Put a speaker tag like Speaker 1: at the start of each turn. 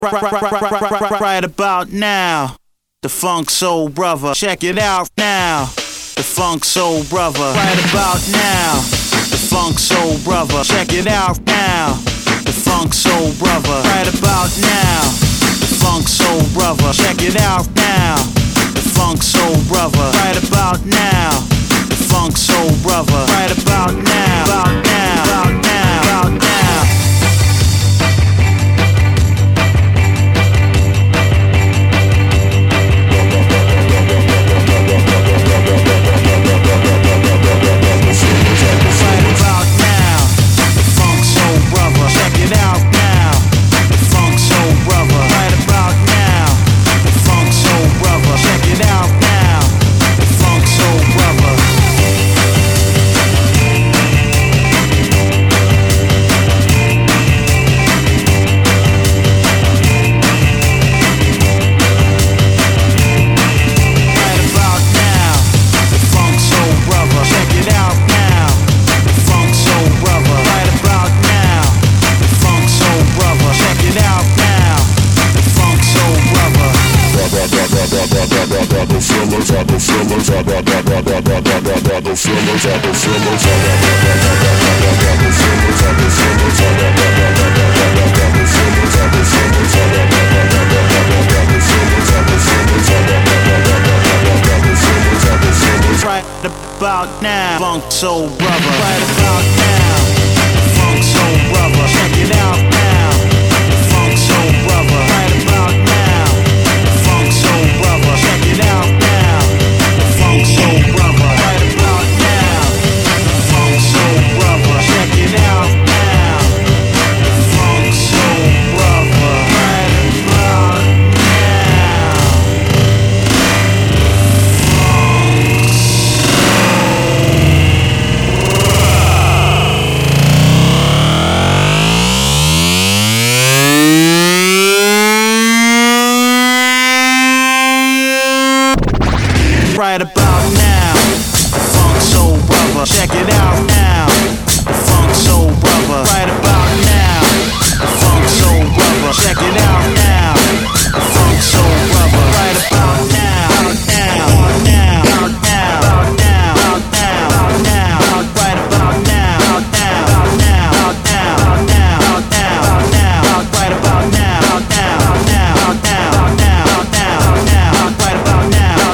Speaker 1: Right about now, the Funk Soul Brother. Check it out now, the Funk Soul Brother. Right about now, the Funk Soul Brother. Check it out now, the Funk Soul Brother. Right about now, the Funk Soul Brother. Check it out now, the Funk Soul Brother. Right about now, the Funk Soul Brother. Right about now, about now, about now, about now. Right about now, Funk Soul Brother. Right about now, Funk Soul Brother. Check it out now, Funk Soul Brother. Right about now, Funk Soul Brother. Check it out now, Funk Soul Brother. Right about now, Funk Soul Brother. Check it out now, Funk Soul Brother. Right about right about now, Funk Soul Brother. Check it out now, Funk Soul Brother. Right about now, Funk Soul Brother. Check it out now, Funk Soul Brother. Right about now, now, now, now, now, now, now, right about now, now, now, now, now, now, right about now, now, now, now, now, right about now,